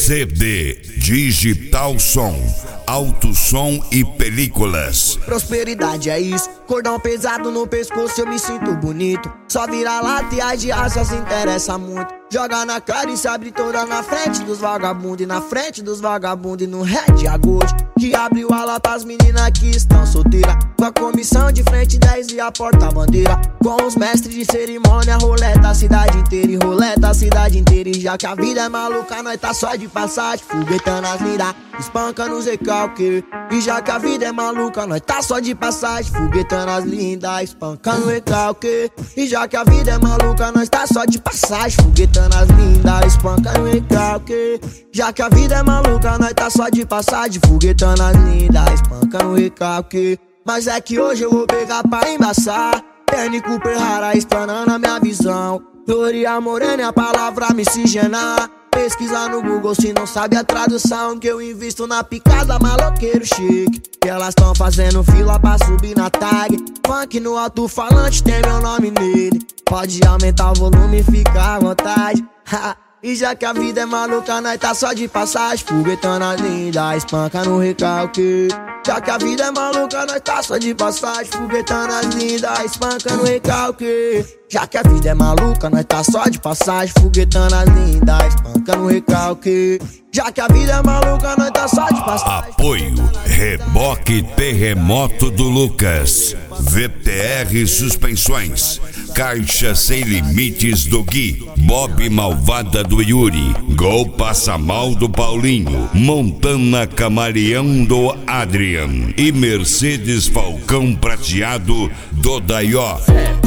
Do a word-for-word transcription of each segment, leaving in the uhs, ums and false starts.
C D, Digital Som, Alto Som e Películas. Prosperidade é isso, cordão pesado no pescoço, eu me sinto bonito. Só vira lata e a de raça se interessa muito. Joga na cara e se abre toda na frente dos vagabundos. E na frente dos vagabundos e no Red a Gold, que abriu a lata as meninas que estão solteiras. Com a comissão de frente dez e a porta-bandeira. Com os mestres de cerimônia, roleta a cidade inteira. E roleta a cidade inteira. E já que a vida é maluca, nós tá só de passagem, foguetando as lindas, espancando os recalques. E já que a vida é maluca, nós tá só de passagem, foguetando as lindas, espancando o recalque. E já que a vida é maluca, nós tá só de passagem, foguetando as lindas, espancando o recalque. Já que a vida é maluca, nós tá só de passagem, foguetando as lindas, espancando o recalque. Mas é que hoje eu vou pegar pra embaçar, Perny Cooper rara, explanando a minha visão. Gloria Morena é a palavra miscigenar. Pesquisar no Google se não sabe a tradução, que eu invisto na picada maloqueiro chique. Que elas tão fazendo fila pra subir na tag. Funk no alto-falante tem meu nome nele. Pode aumentar o volume e ficar à vontade. E já que a vida é maluca, nós tá só de passagem, foguetando as lindas, espanca no recalque. Já que a vida é maluca, nós tá só de passagem, foguetando as lindas, espanca no recalque. Já que a vida é maluca, nós tá só de passagem, foguetando as lindas, espanca no recalque. Já que a vida é maluca, nós tá só de passagem. Apoio Reboque Terremoto do Lucas, V T R Suspensões, Caixa Sem Limites do Gui, Bob Malvada do Yuri, Gol Passa Mal do Paulinho, Montana Camaleão do Adrian e Mercedes Falcão Prateado do Daió.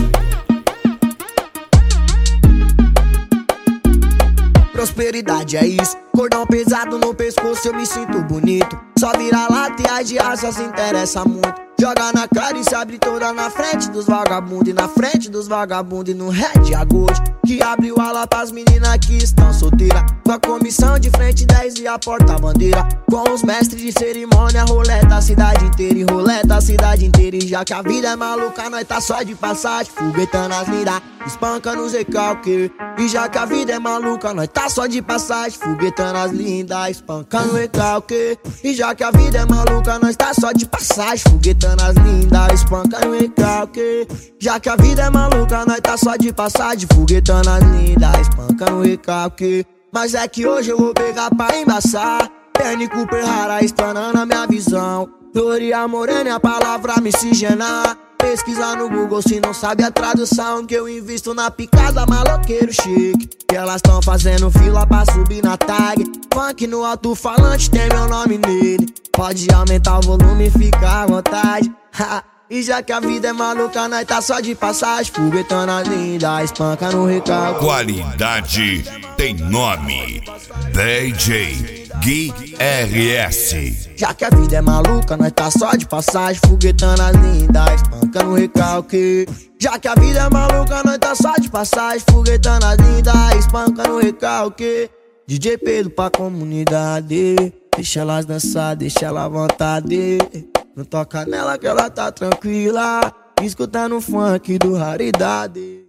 Prosperidade é isso, cordão pesado no pescoço, eu me sinto bonito. Só vira lata e a de raça se interessa muito. Joga na cara e se abre toda na frente dos vagabundos. E na frente dos vagabundos e no Red a Gold, que abriu a lata as meninas que estão solteiras. Com a comissão de frente dez e a porta-bandeira. Com os mestres de cerimônia, roleta a cidade inteira. E roleta a cidade inteira. E já que a vida é maluca, nós tá só de passagem, foguetando as lindas, espancando os recalques. E já que a vida é maluca, nós tá só de passagem, foguetando as lindas, espancando o recalque. E já que a vida é maluca, nós tá só de passagem, foguetando as lindas, espancando o recalque. Já que a vida é maluca, nós tá só de passagem, foguetando as lindas, espancando o recalque. Mas é que hoje eu vou pegar pra embaçar, Perny Cooper rara, explanando a minha visão. Gloria Morena é a palavra miscigenar. Pesquisar no Google se não sabe a tradução, que eu invisto na picada maloqueiro chique. Que elas tão fazendo fila pra subir na tag. Funk no alto-falante tem meu nome nele. Pode aumentar o volume e ficar à vontade. E já que a vida é maluca, nós tá só de passagem, foguetando as lindas, espanca no recalque. Qualidade tem nome, D J Gui R S. Já que a vida é maluca, nós tá só de passagem, foguetando as lindas, espanca no recalque. Já que a vida é maluca, nós tá só de passagem, foguetando as lindas, espanca no recalque. D J Pedro pra comunidade, deixa elas dançar, deixa ela à vontade. Não toca nela que ela tá tranquila, escutando funk do Raridade.